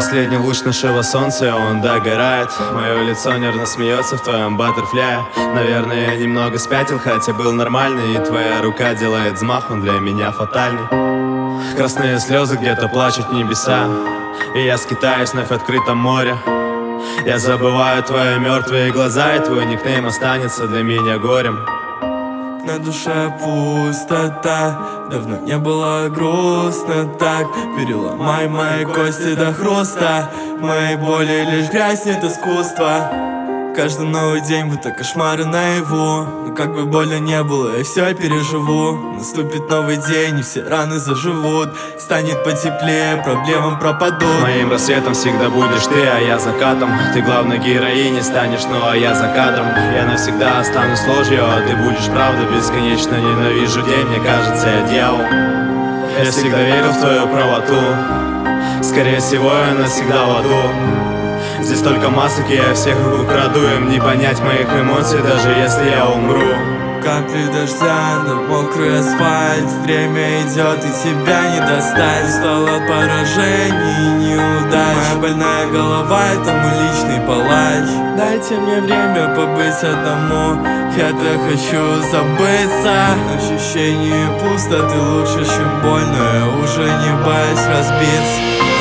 Последний луч нашего солнца, он догорает. Мое лицо нервно смеется в твоем баттерфляе. Наверное, я немного спятил, хотя был нормальный. И твоя рука делает взмах, он для меня фатальный. Красные слезы где-то плачут небеса, и я скитаюсь вновь в открытом море. Я забываю твои мертвые глаза, и твой никнейм останется для меня горем. На душе пустота, давно не было грустно так. Переломай мои кости до хруста, в моей боли лишь грязь, нет искусства. Каждый новый день будто кошмары наяву. Но как бы больно не было, я все переживу. Наступит новый день, и все раны заживут. Станет потеплее, проблемам пропадут. Моим рассветом всегда будешь ты, а я закатом. Ты главной героиней станешь, ну а я за кадром. Я навсегда останусь ложью, а ты будешь правда. Бесконечно ненавижу день, мне кажется, я дьявол. Я всегда верил в твою правоту. Скорее всего, я навсегда в аду. Здесь только масок, и я всех их украду. Им не понять моих эмоций, даже если я умру. Капли дождя на мокрый асфальт. Время идет, и тебя не достать. Устал от поражений и неудач. Моя больная голова — это мой личный палач. Дайте мне время побыть одному. Я так хочу забыться. Ощущение пустоты лучше, чем боль, но я уже не боюсь разбиться.